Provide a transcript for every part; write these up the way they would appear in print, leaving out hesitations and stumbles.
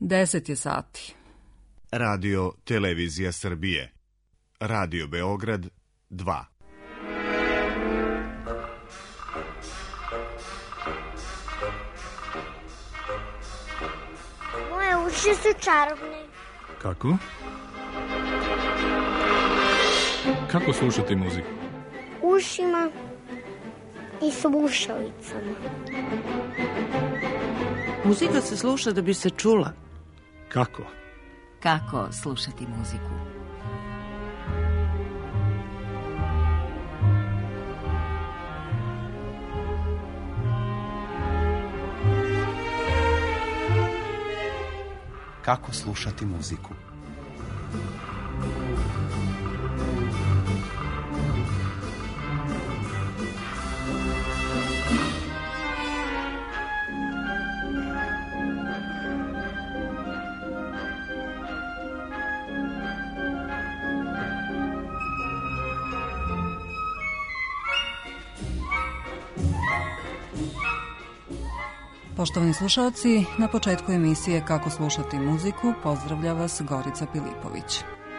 10 je sati. Radio Televizija Srbije. Radio Beograd 2. Moje uši su čarobne. Kako? Kako slušati muziku? Ušima i slušalicama. Muzika se sluša da bi se čula. Kako? Kako slušati muziku? Kako slušati muziku? Poštovani slušalci, na početku emisije Kako slušati muziku pozdravlja vas Gorica Pilipović.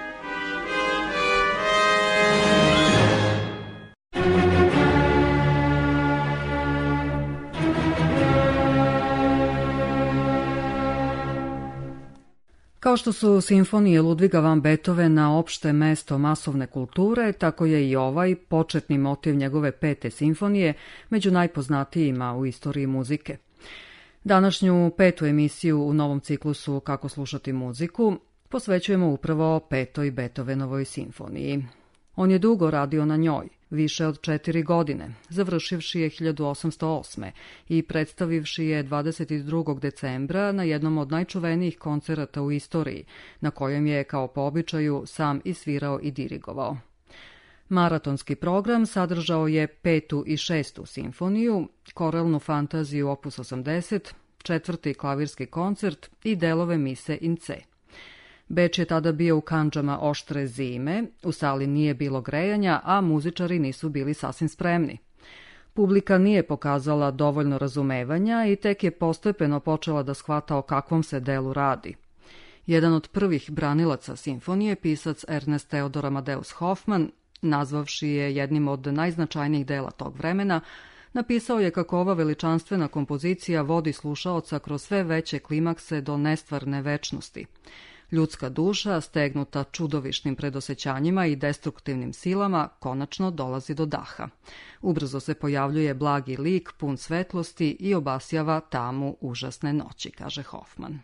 Kao što su simfonije Ludviga van Beethovena opšte mesto masovne kulture, tako je i ovaj početni motiv njegove 5. simfonije među najpoznatijima u istoriji muzike. Današnju 5. emisiju u novom ciklusu Kako slušati muziku posvećujemo upravo 5. Beethovenovoj simfoniji. On je dugo radio na njoj, više od 4 godine, završivši je 1808. i predstavivši je 22. decembra na jednom od najčuvenijih koncerata u istoriji, na kojem je, kao po običaju, sam i svirao i dirigovao. Maratonski program sadržao je 5. i 6. simfoniju, koralnu fantaziju opus 80, 4. klavirski koncert i delove mise in C. Beč je tada bio u kandžama oštre zime, u sali nije bilo grejanja, a muzičari nisu bili sasvim spremni. Publika nije pokazala dovoljno razumevanja i tek je postepeno počela da shvata o kakvom se delu radi. Jedan od prvih branilaca simfonije, pisac Ernest Theodor Amadeus Hoffmann, nazvavši je jednim od najznačajnijih dela tog vremena, napisao je kako ova veličanstvena kompozicija vodi slušaoca kroz sve veće klimakse do nestvarne večnosti. Ljudska duša, stegnuta čudovišnim predosećanjima i destruktivnim silama, konačno dolazi do daha. Ubrzo se pojavljuje blagi lik, pun svetlosti i obasjava tamu užasne noći, kaže Hoffmann.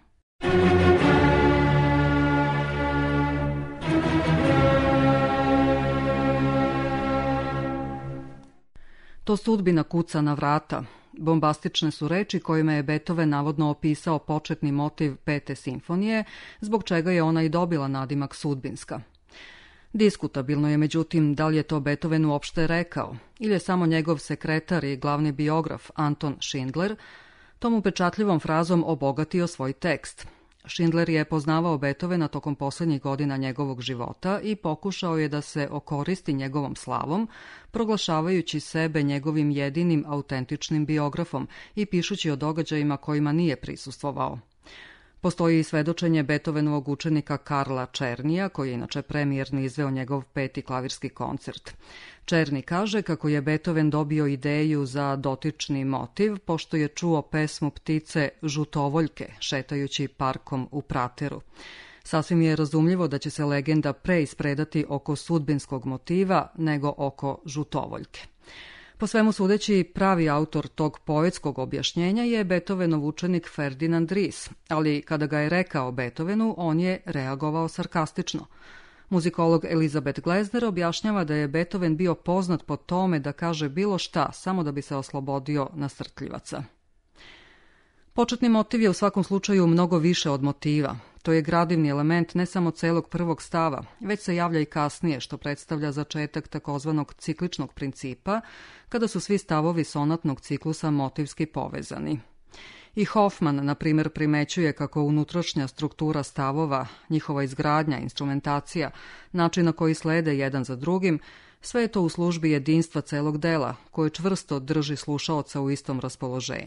To sudbina kuca na vrata. Bombastične su reči kojima je Beethoven navodno opisao početni motiv 5. simfonije, zbog čega je ona i dobila nadimak sudbinska. Diskutabilno je međutim da li je to Beethoven uopšte rekao, ili je samo njegov sekretar i glavni biograf Anton Schindler tom upečatljivom frazom obogatio svoj tekst. Schindler je poznavao Beethovena tokom posljednjih godina njegovog života i pokušao je da se okoristi njegovom slavom, proglašavajući sebe njegovim jedinim autentičnim biografom i pišući o događajima kojima nije prisustvovao. Postoji i svedočenje Beethovenovog učenika Karla Černija, koji je inače premijerni izveo njegov 5. klavirski koncert. Černi kaže kako je Beethoven dobio ideju za dotični motiv, pošto je čuo pesmu ptice žutovoljke, šetajući parkom u Prateru. Sasvim je razumljivo da će se legenda pre ispredati oko sudbinskog motiva nego oko žutovoljke. Po svemu sudeći, pravi autor tog poetskog objašnjenja je Beethovenov učenik Ferdinand Ries, ali kada ga je rekao Beethovenu, on je reagovao sarkastično. Muzikolog Elizabeth Glesner objašnjava da je Beethoven bio poznat po tome da kaže bilo šta, samo da bi se oslobodio nasrtljivaca. Početni motiv je u svakom slučaju mnogo više od motiva. To je gradivni element ne samo celog prvog stava, već se javlja i kasnije, što predstavlja začetak takozvanog cikličnog principa, kada su svi stavovi sonatnog ciklusa motivski povezani. I Hoffmann, na primjer, primećuje kako unutrašnja struktura stavova, njihova izgradnja, instrumentacija, način na koji slede jedan za drugim, sve je to u službi jedinstva celog dela, koje čvrsto drži slušaoca u istom raspoloženju.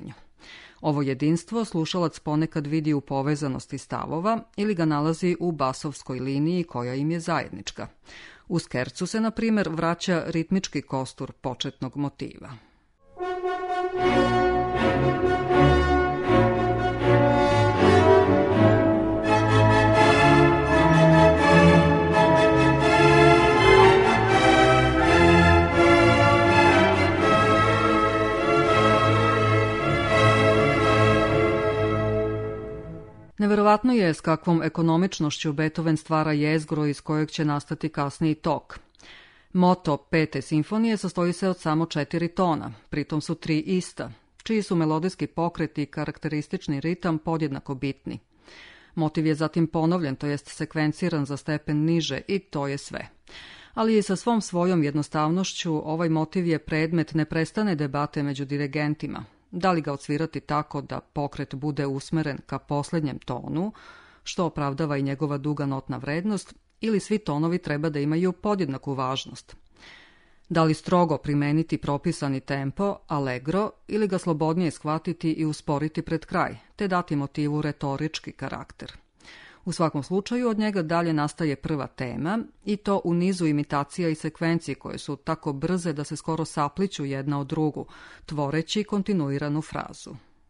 Ovo jedinstvo slušalac ponekad vidi u povezanosti stavova ili ga nalazi u basovskoj liniji koja im je zajednička. U skercu se, na primjer, vraća ritmički kostur početnog motiva. Neverovatno je s kakvom ekonomičnošću Beethoven stvara jezgro iz kojeg će nastati kasniji tok. Moto 5. simfonije sastoji se od samo 4 tona, pritom su 3 ista, čiji su melodijski pokret i karakteristični ritam podjednako bitni. Motiv je zatim ponovljen, to jest sekvenciran za stepen niže i to je sve. Ali i sa svom svojom jednostavnošću ovaj motiv je predmet neprestane debate među dirigentima. Da li ga odsvirati tako da pokret bude usmeren ka posljednjem tonu, što opravdava i njegova duga notna vrednost, ili svi tonovi treba da imaju podjednaku važnost. Da li strogo primeniti propisani tempo, allegro, ili ga slobodnije shvatiti i usporiti pred kraj, te dati motivu retorički karakter. U svakom slučaju od njega dalje nastaje prva tema i to u nizu imitacija i sekvenciji koje su tako brze da se skoro sapliću jedna od drugu, tvoreći kontinuiranu frazu.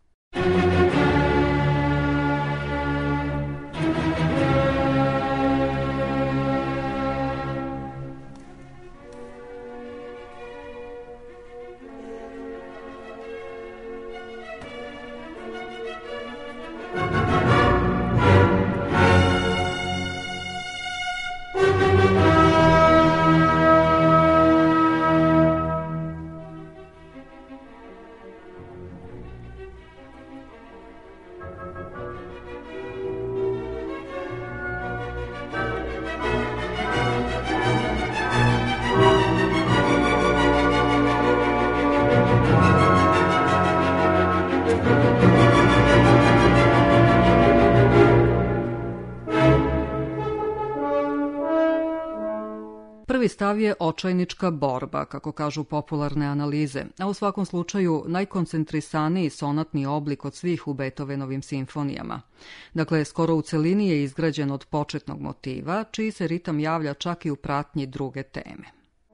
Prvi stav je očajnička borba, kako kažu popularne analize, a u svakom slučaju najkoncentrisaniji sonatni oblik od svih u Beethovenovim simfonijama. Dakle, skoro u celini je izgrađen od početnog motiva, čiji se ritam javlja čak i u pratnji druge teme.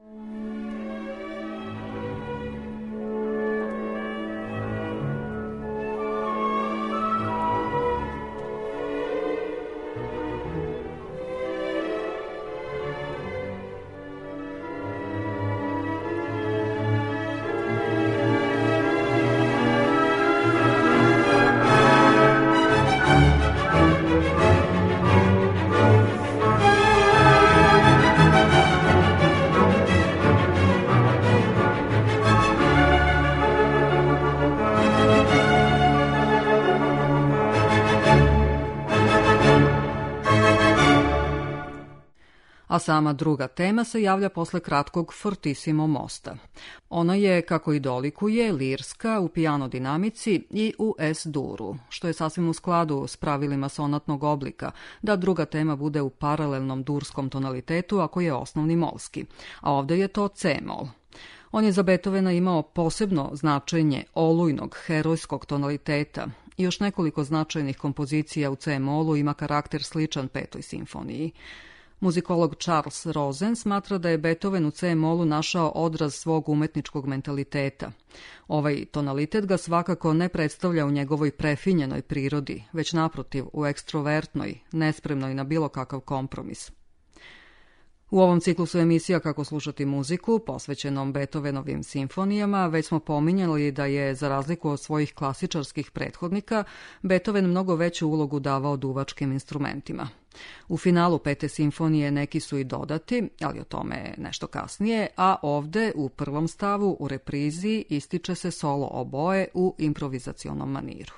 A sama druga tema se javlja posle kratkog fortissimo mosta. Ona je, kako i dolikuje, lirska u piano dinamici i u S-duru, što je sasvim u skladu s pravilima sonatnog oblika, da druga tema bude u paralelnom durskom tonalitetu ako je osnovni molski, a ovdje je to C-mol. On je za Beethovena imao posebno značenje olujnog, herojskog tonaliteta i još nekoliko značajnih kompozicija u C-molu ima karakter sličan 5. simfoniji. Muzikolog Charles Rosen smatra da je Beethoven u C-molu našao odraz svog umetničkog mentaliteta. Ovaj tonalitet ga svakako ne predstavlja u njegovoj prefinjenoj prirodi, već naprotiv u ekstrovertnoj, nespremnoj na bilo kakav kompromis. U ovom ciklusu emisija Kako slušati muziku, posvećenom Beethovenovim simfonijama, već smo pominjali da je, za razliku od svojih klasičarskih prethodnika, Beethoven mnogo veću ulogu davao duvačkim instrumentima. U finalu 5. simfonije neki su i dodati, ali o tome nešto kasnije, a ovde u prvom stavu u reprizi ističe se solo oboe u improvizacionom maniru.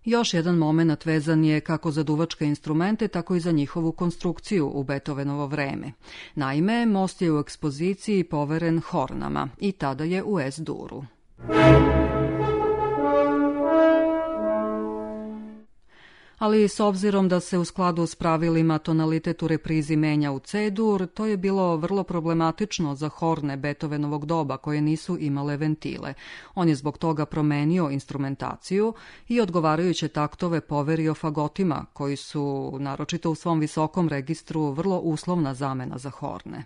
Još jedan moment vezan je kako za duvačke instrumente, tako i za njihovu konstrukciju u Beethovenovo vreme. Naime, most je u ekspoziciji poveren hornama i tada je u S-duru. Ali s obzirom da se u skladu s pravilima tonalitet u reprizi menja u C-dur, to je bilo vrlo problematično za horne Beethovenovog doba koje nisu imale ventile. On je zbog toga promenio instrumentaciju i odgovarajuće taktove poverio fagotima, koji su, naročito u svom visokom registru, vrlo uslovna zamena za horne.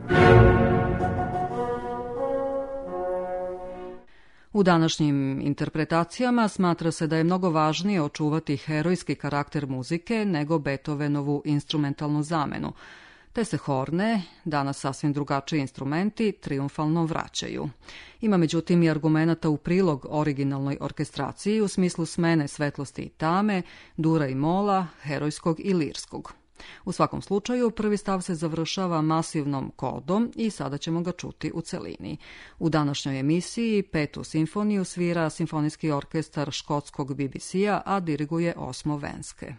U današnjim interpretacijama smatra se da je mnogo važnije očuvati herojski karakter muzike nego Beethovenovu instrumentalnu zamenu, te se horne, danas sasvim drugačiji instrumenti, trijumfalno vraćaju. Ima međutim i argumenata u prilog originalnoj orkestraciji u smislu smene svetlosti i tame, dura i mola, herojskog i lirskog. U svakom slučaju, prvi stav se završava masivnom kodom i sada ćemo ga čuti u celini. U današnjoj emisiji 5. simfoniju svira simfonijski orkestar škotskog BBC-a, a diriguje Osmo Venske.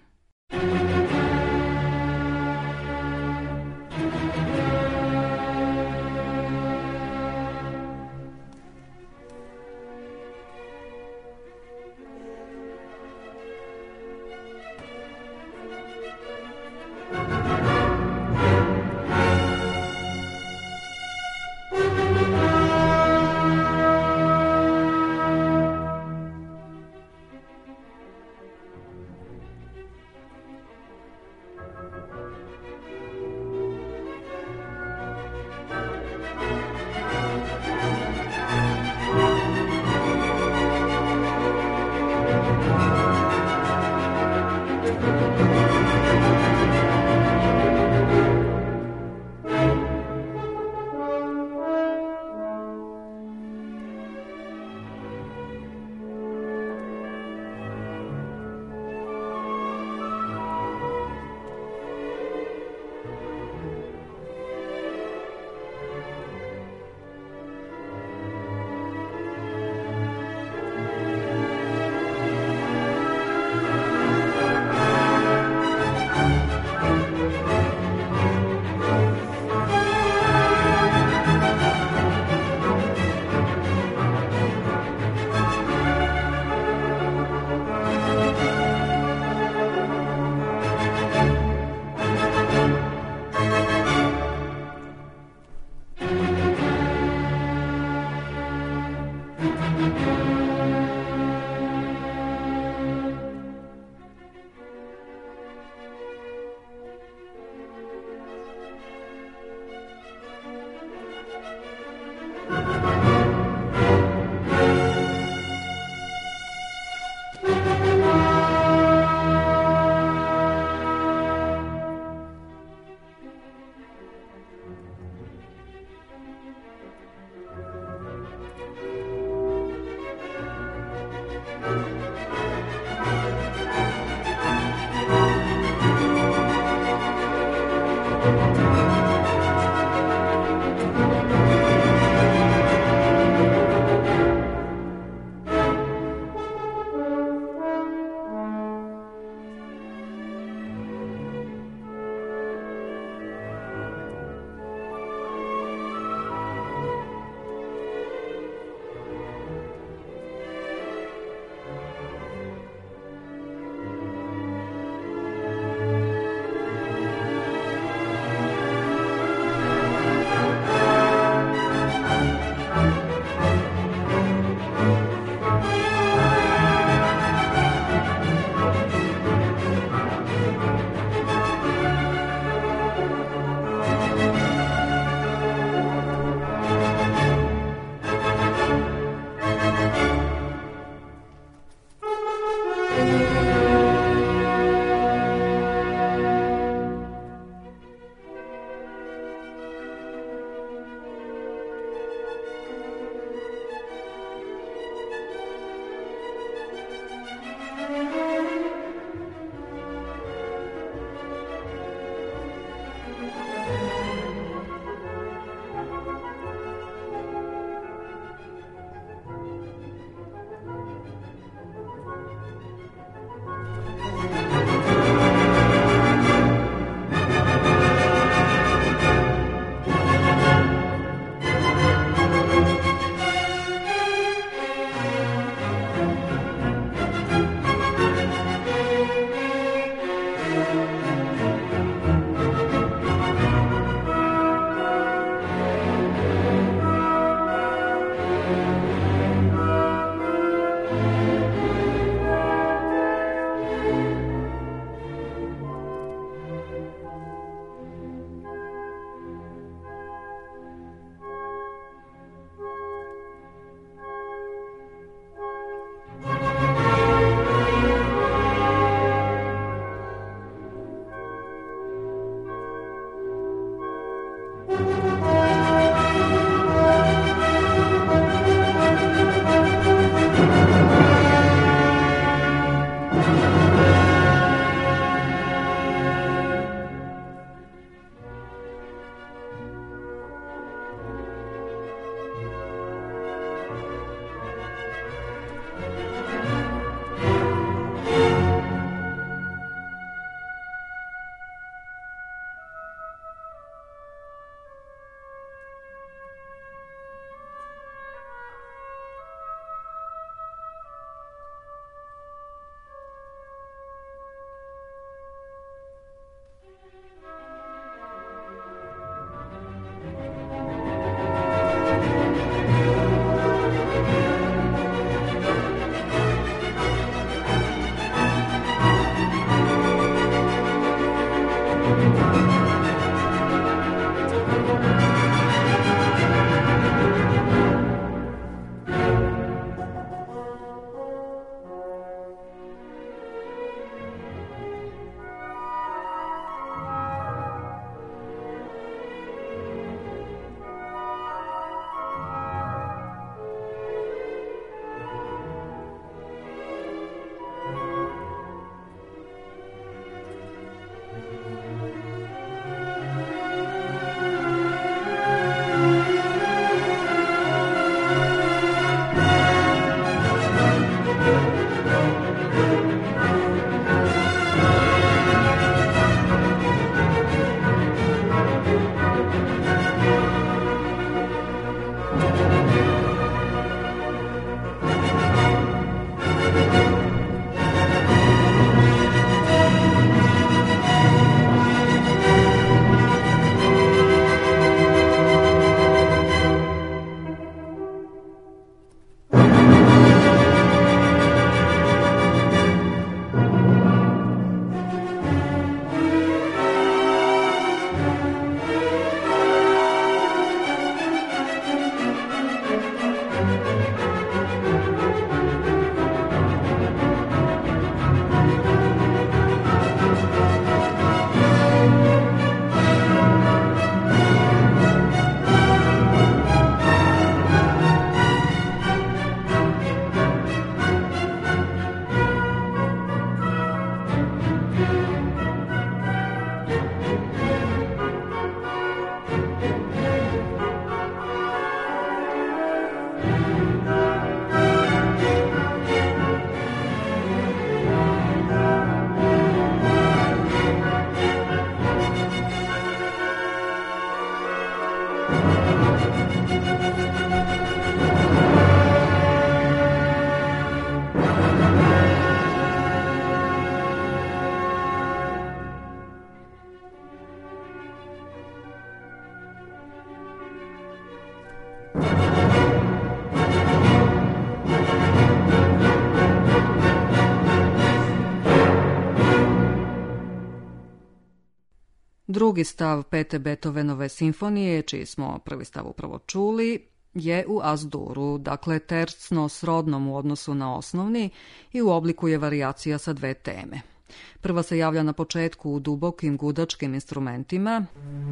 Drugi stav pete Beethovenove simfonije, čiji smo prvi stav upravo čuli, je u As-duru, dakle tercno srodnom u odnosu na osnovni i u obliku je varijacija sa dve teme. Prva se javlja na početku u dubokim gudačkim instrumentima,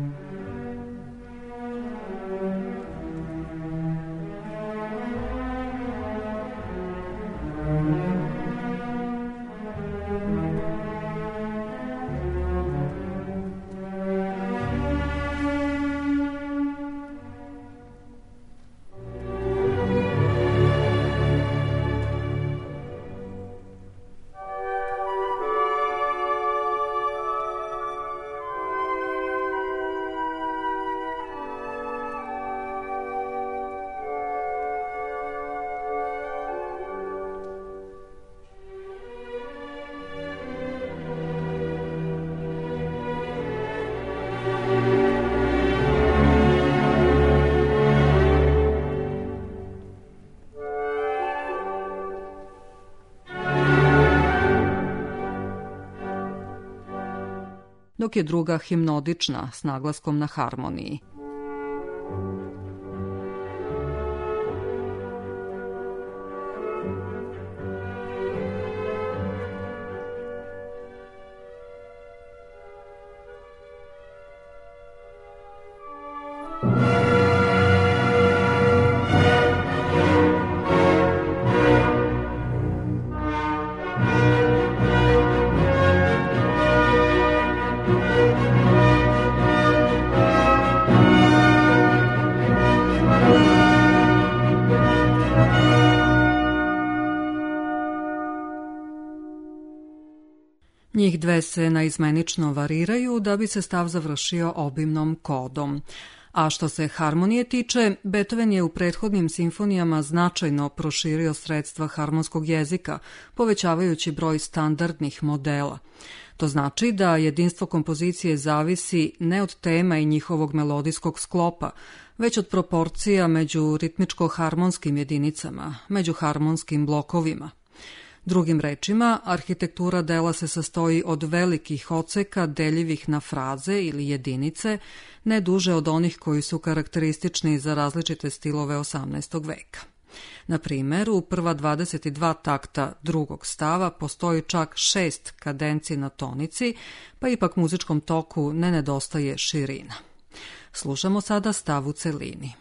dok je druga himnodična s naglaskom na harmoniji. Njih dve se naizmenično variraju da bi se stav završio obimnom kodom. A što se harmonije tiče, Beethoven je u prethodnim simfonijama značajno proširio sredstva harmonskog jezika, povećavajući broj standardnih modela. To znači da jedinstvo kompozicije zavisi ne od tema i njihovog melodijskog sklopa, već od proporcija među ritmičko-harmonskim jedinicama, među harmonskim blokovima. Drugim rečima, arhitektura dela se sastoji od velikih odseka deljivih na fraze ili jedinice, ne duže od onih koji su karakteristični za različite stilove 18. veka. Na primjer, u prva 22 takta drugog stava postoji čak 6 kadenci na tonici, pa ipak muzičkom toku ne nedostaje širina. Slušamo sada stav u celini.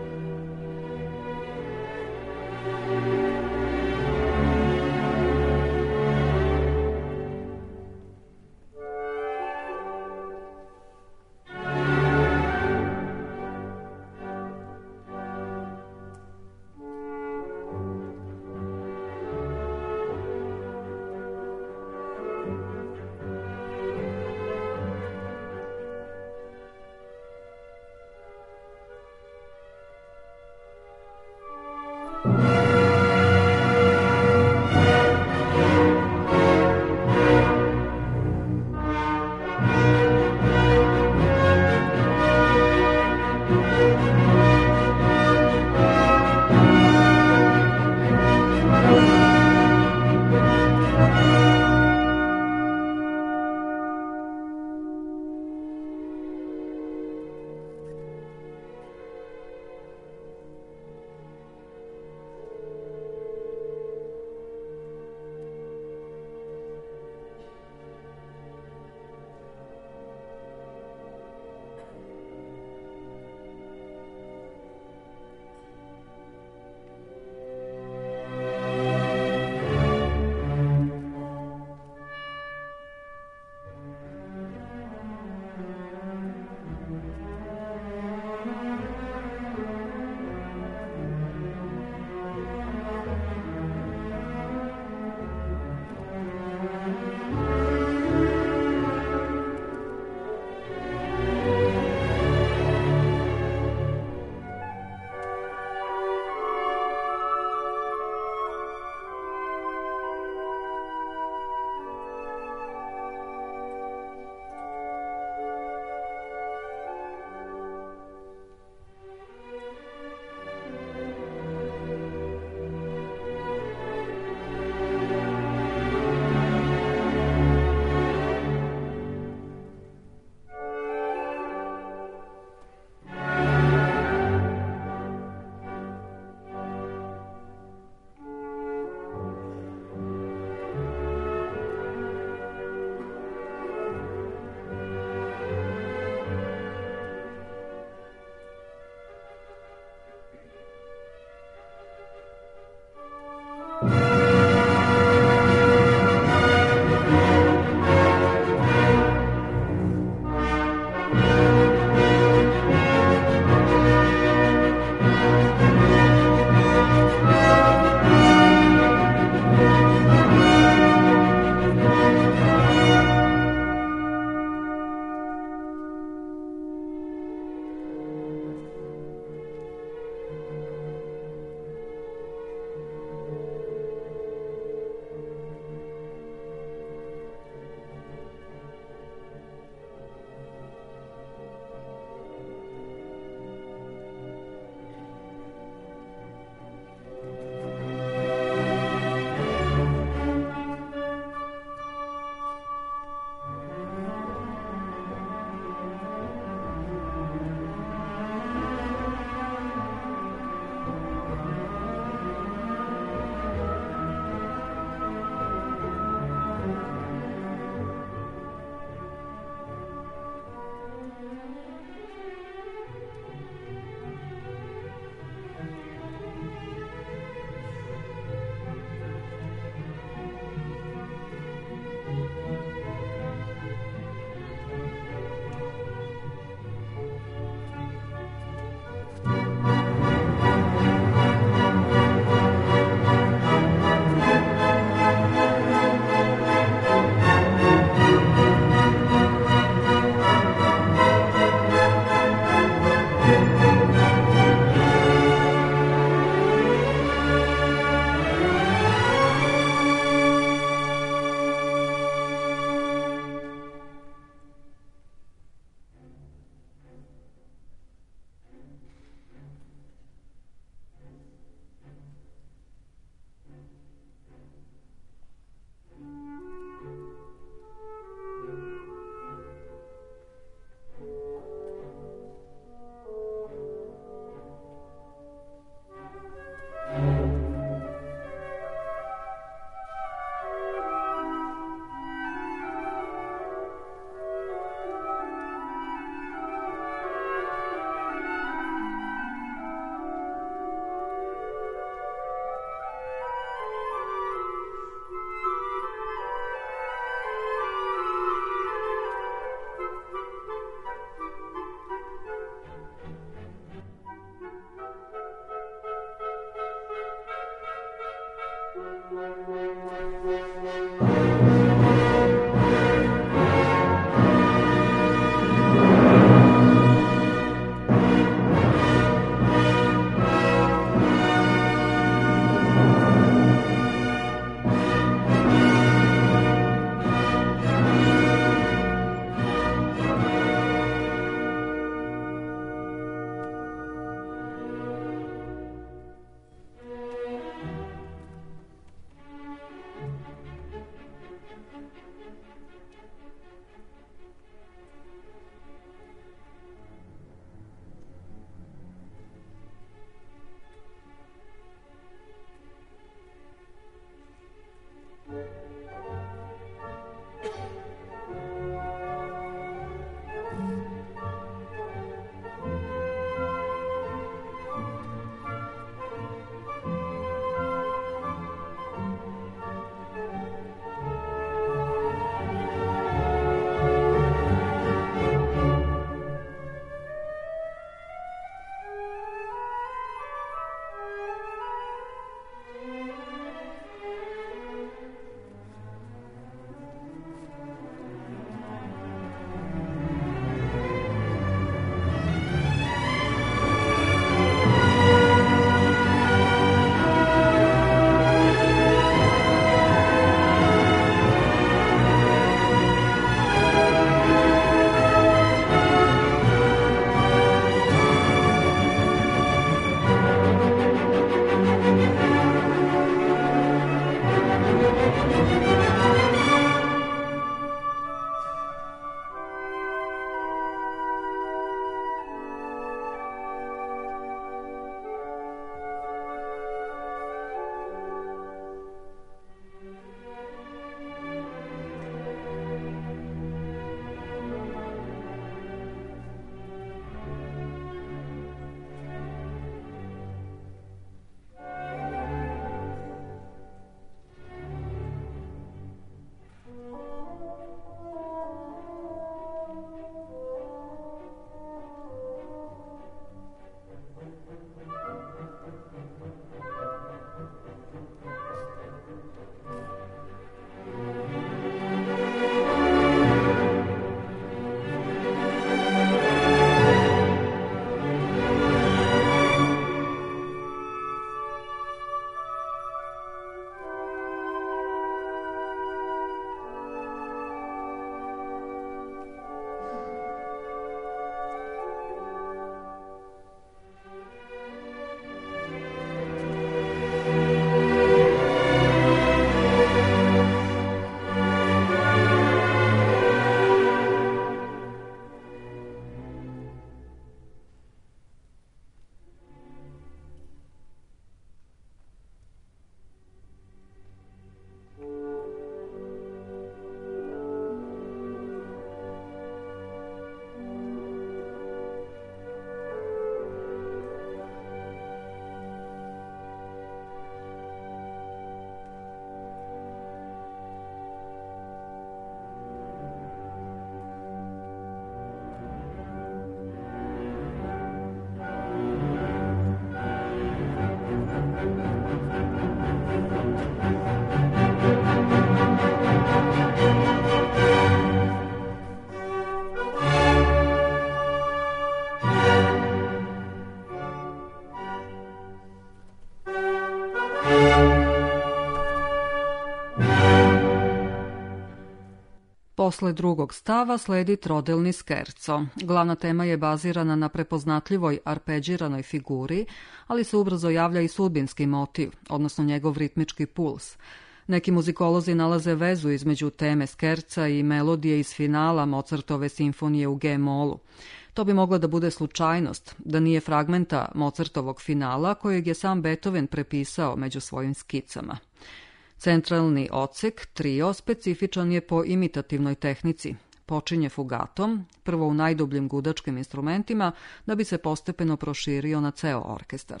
Posle drugog stava sledi trodelni skerco. Glavna tema je bazirana na prepoznatljivoj arpeđiranoj figuri, ali se ubrzo javlja i sudbinski motiv, odnosno njegov ritmički puls. Neki muzikolozi nalaze vezu između teme skerca i melodije iz finala Mozartove simfonije u G-molu. To bi mogla da bude slučajnost, da nije fragmenta Mozartovog finala kojeg je sam Beethoven prepisao među svojim skicama. Centralni odsek, trio, specifičan je po imitativnoj tehnici. Počinje fugatom, prvo u najdubljim gudačkim instrumentima, da bi se postepeno proširio na ceo orkestar.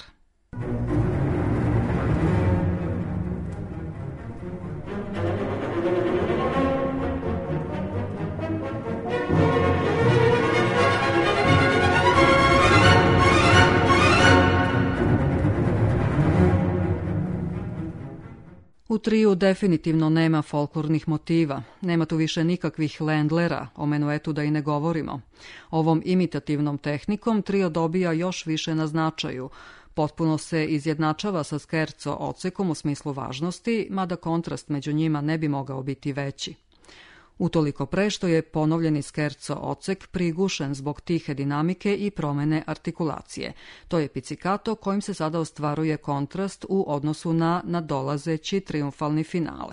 U triju definitivno nema folklornih motiva, nema tu više nikakvih Ländlera, o menuetu da i ne govorimo. Ovom imitativnom tehnikom trio dobija još više na značaju, potpuno se izjednačava sa skerco odsekom u smislu važnosti, mada kontrast među njima ne bi mogao biti veći. Utoliko pre što je ponovljeni skerco odsek prigušen zbog tihe dinamike i promene artikulacije. To je pizzicato kojim se sada ostvaruje kontrast u odnosu na nadolazeći triumfalni finale.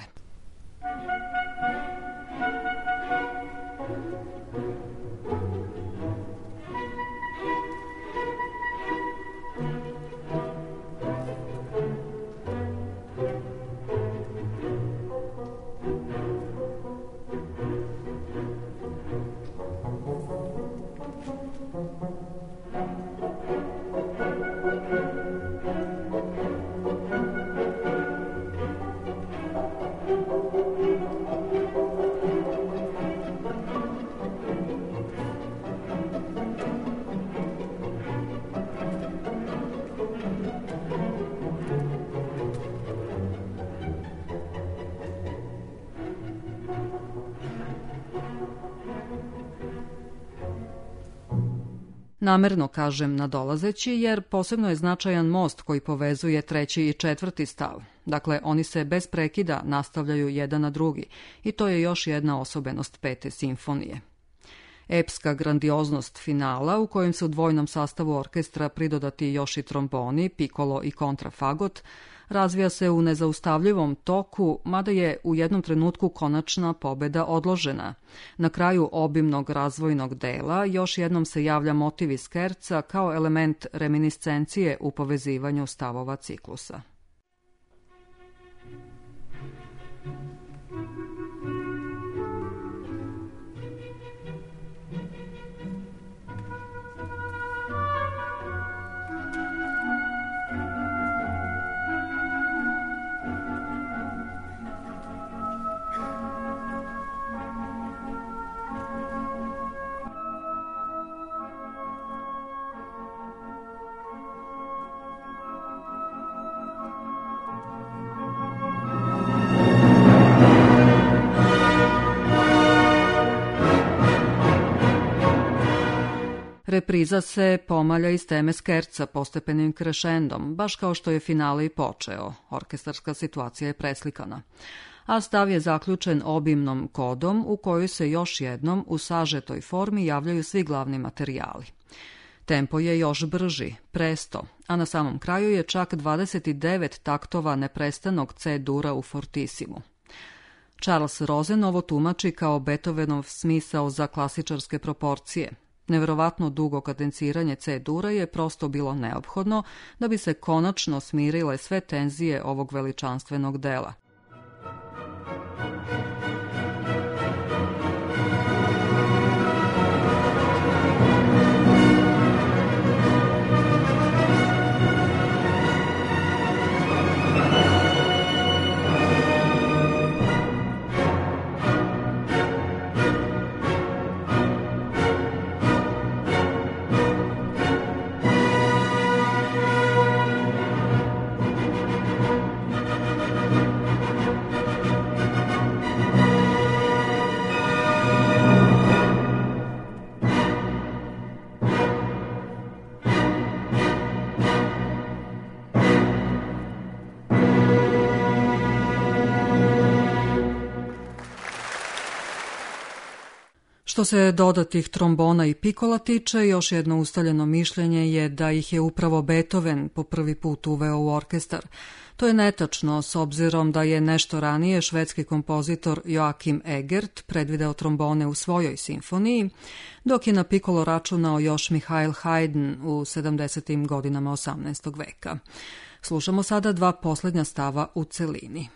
Namerno kažem nadolazeći jer posebno je značajan most koji povezuje treći i četvrti stav. Dakle, oni se bez prekida nastavljaju jedan na drugi i to je još jedna osobenost pete simfonije. Epska grandioznost finala u kojem se u dvojnom sastavu orkestra pridodati još i tromboni, pikolo i kontrafagot, razvija se u nezaustavljivom toku, mada je u jednom trenutku konačna pobeda odložena. Na kraju obimnog razvojnog dela još jednom se javlja motiv iz skerca kao element reminiscencije u povezivanju stavova ciklusa. Repriza se pomalja iz teme skerca postepenim krešendom, baš kao što je finale i počeo. Orkestarska situacija je preslikana. A stav je zaključen obimnom kodom u kojoj se još jednom u sažetoj formi javljaju svi glavni materijali. Tempo je još brži, presto, a na samom kraju je čak 29 taktova neprestanog C-dura u fortisimu. Charles Rosen ovo tumači kao Beethovenov smisao za klasičarske proporcije. Neverovatno dugo kadenciranje C-dura je prosto bilo neophodno da bi se konačno smirile sve tenzije ovog veličanstvenog dela. Što se dodatih trombona i pikola tiče, još jedno ustaljeno mišljenje je da ih je upravo Beethoven po prvi put uveo u orkestar. To je netačno, s obzirom da je nešto ranije švedski kompozitor Joachim Egert predvideo trombone u svojoj simfoniji, dok je na pikolo računao još Michael Haydn u 70. godinama 18. veka. Slušamo sada dva poslednja stava u celini.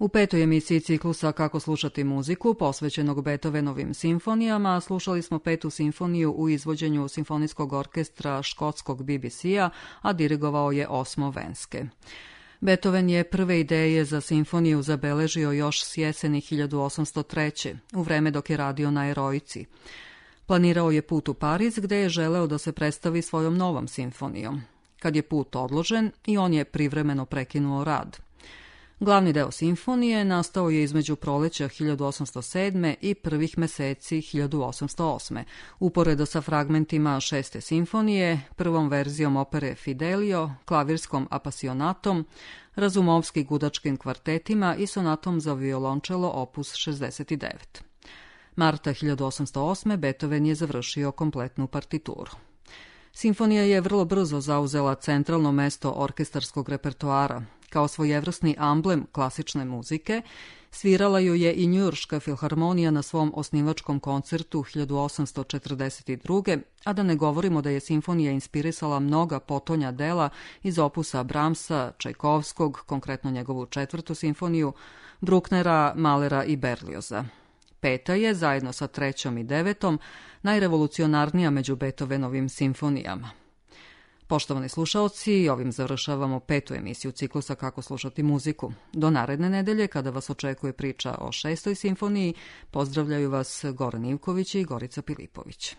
U petoj emisiji ciklusa Kako slušati muziku, posvećenog Beethovenovim simfonijama, slušali smo petu simfoniju u izvođenju Simfonijskog orkestra škotskog BBC-a, a dirigovao je Osmo Venske. Beethoven je prve ideje za simfoniju zabeležio još s jeseni 1803. u vreme dok je radio na Eroici. Planirao je put u Pariz gde je želeo da se predstavi svojom novom simfonijom. Kad je put odložen, i on je privremeno prekinuo rad. Glavni deo simfonije nastao je između proleća 1807. i prvih meseci 1808. uporedo sa fragmentima šeste simfonije, prvom verzijom opere Fidelio, klavirskom apasionatom, Razumovski-gudačkim kvartetima i sonatom za violončelo opus 69. Marta 1808. Beethoven je završio kompletnu partituru. Simfonija je vrlo brzo zauzela centralno mesto orkestarskog repertoara. Kao svojevrsni amblem klasične muzike, svirala ju je i Njujorška filharmonija na svom osnivačkom koncertu 1842. A da ne govorimo da je simfonija inspirisala mnoga potonja dela iz opusa Brahmsa, Čajkovskog, konkretno njegovu četvrtu simfoniju, Brucknera, Mahlera i Berlioza. Peta je, zajedno sa trećom i devetom, najrevolucionarnija među Beethovenovim simfonijama. Poštovani slušaoci, ovim završavamo petu emisiju ciklusa Kako slušati muziku. Do naredne nedelje, kada vas očekuje priča o šestoj simfoniji, pozdravljaju vas Goran Ivković i Gorica Pilipović.